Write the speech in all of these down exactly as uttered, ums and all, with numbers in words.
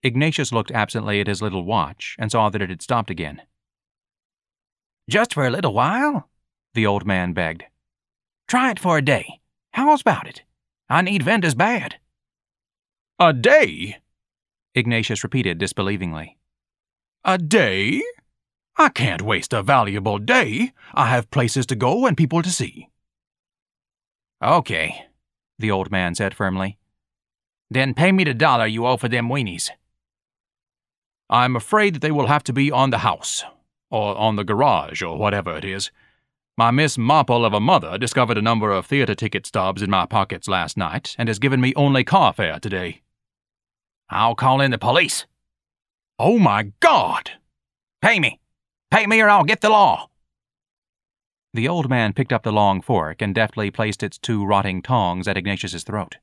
Ignatius looked absently at his little watch and saw that it had stopped again. "Just for a little while?" the old man begged. "Try it for a day. How's about it? I need vendors bad." "A day?" Ignatius repeated disbelievingly. "A day? I can't waste a valuable day. I have places to go and people to see." "Okay," the old man said firmly. "Then pay me the dollar you owe for them weenies." "I'm afraid that they will have to be on the house, or on the garage, or whatever it is. My Miss Mopple of a mother discovered a number of theater ticket stubs in my pockets last night and has given me only car fare today." "I'll call in the police." "Oh my God!" "Pay me! Pay me or I'll get the law!" The old man picked up the long fork and deftly placed its two rotting tongs at Ignatius's throat.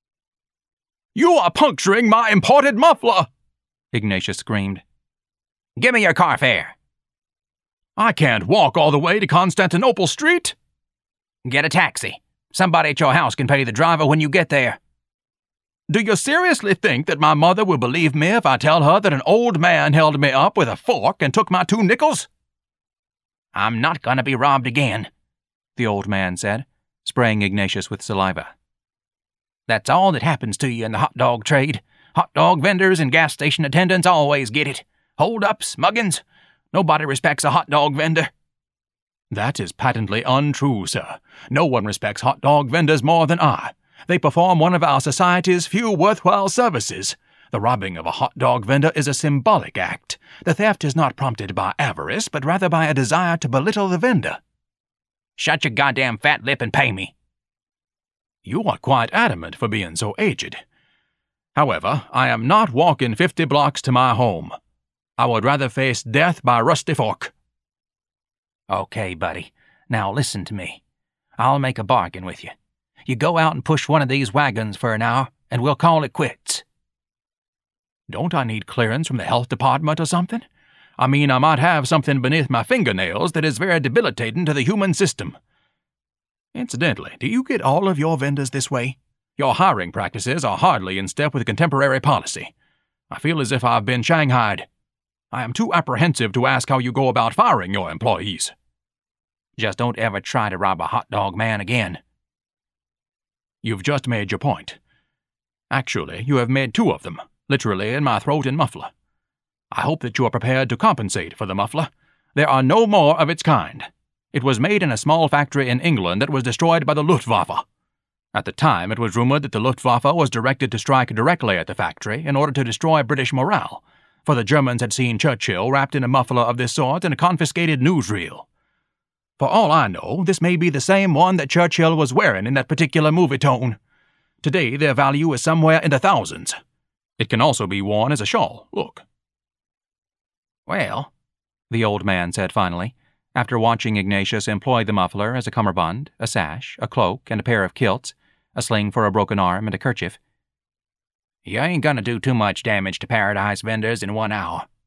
"You are puncturing my imported muffler!" Ignatius screamed. "Give me your car fare." "I can't walk all the way to Constantinople Street." "Get a taxi. Somebody at your house can pay the driver when you get there." "Do you seriously think that my mother will believe me if I tell her that an old man held me up with a fork and took my two nickels?" "I'm not going to be robbed again," the old man said, spraying Ignatius with saliva. "That's all that happens to you in the hot dog trade. Hot dog vendors and gas station attendants always get it. Hold-ups, muggins. Nobody respects a hot dog vendor." "That is patently untrue, sir. No one respects hot dog vendors more than I. They perform one of our society's few worthwhile services. The robbing of a hot dog vendor is a symbolic act. The theft is not prompted by avarice, but rather by a desire to belittle the vendor." "Shut your goddamn fat lip and pay me." "You are quite adamant for being so aged. However, I am not walking fifty blocks to my home. I would rather face death by rusty fork." "Okay, buddy. Now listen to me. I'll make a bargain with you. You go out and push one of these wagons for an hour, and we'll call it quits." "Don't I need clearance from the health department or something? I mean, I might have something beneath my fingernails that is very debilitating to the human system. Incidentally, do you get all of your vendors this way? Your hiring practices are hardly in step with contemporary policy. I feel as if I've been shanghaied. I am too apprehensive to ask how you go about firing your employees." "Just don't ever try to rob a hot dog man again." "You've just made your point. Actually, you have made two of them, literally in my throat and muffler. I hope that you are prepared to compensate for the muffler. There are no more of its kind. It was made in a small factory in England that was destroyed by the Luftwaffe. At the time, it was rumored that the Luftwaffe was directed to strike directly at the factory in order to destroy British morale, for the Germans had seen Churchill wrapped in a muffler of this sort in a confiscated newsreel. For all I know, this may be the same one that Churchill was wearing in that particular movie tone. Today, their value is somewhere in the thousands. It can also be worn as a shawl. Look." "Well," the old man said finally, after watching Ignatius employ the muffler as a cummerbund, a sash, a cloak, and a pair of kilts, a sling for a broken arm, and a kerchief. "you ain't gonna do too much damage to Paradise vendors in one hour.